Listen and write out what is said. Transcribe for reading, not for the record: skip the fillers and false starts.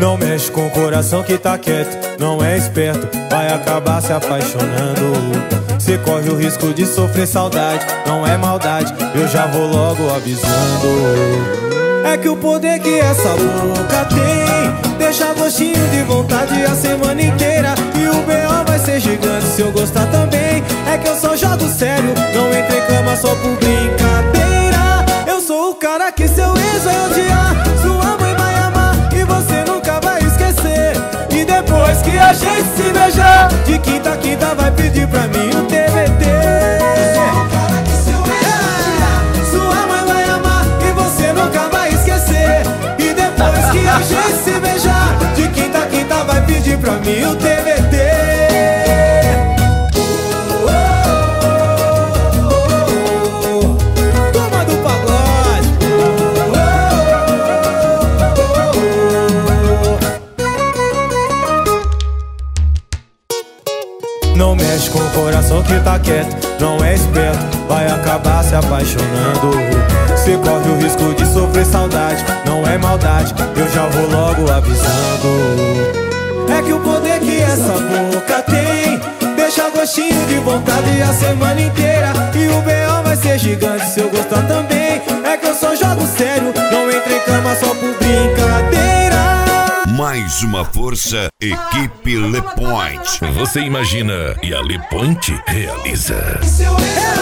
Não mexe com o coração que tá quieto, não é esperto, vai acabar se apaixonando. Cê corre o risco de sofrer saudade, não é maldade, eu já vou logo avisando. É que o poder que essa boca tem deixa gostinho de vontade a semana inteira. E o B.O. vai ser gigante se eu gostar também. É que eu só jogo sério, não entro em cama só por brincadeira. Eu sou o cara que seu ex vai odiar, sua mãe vai amar e você nunca vai esquecer. E depois que a gente se beijar, de quinta a quinta vai pedir pra mim o TBT. Que a gente se beijar, de quinta a quinta vai pedir pra mim o TBT. Toma do pagode. Não mexe com o coração que tá quieto, não é esperto, vai acabar se apaixonando. Cê corre o risco de sofrer saudade, não é maldade, eu já vou logo avisando. É que o poder que essa boca tem deixa gostinho de vontade a semana inteira. E o B.O. vai ser gigante se eu gostar também. É que eu só jogo sério, não entro em cama só por brincadeira. Mais uma força, equipe Le Point. Você imagina e a Le Point realiza. Seu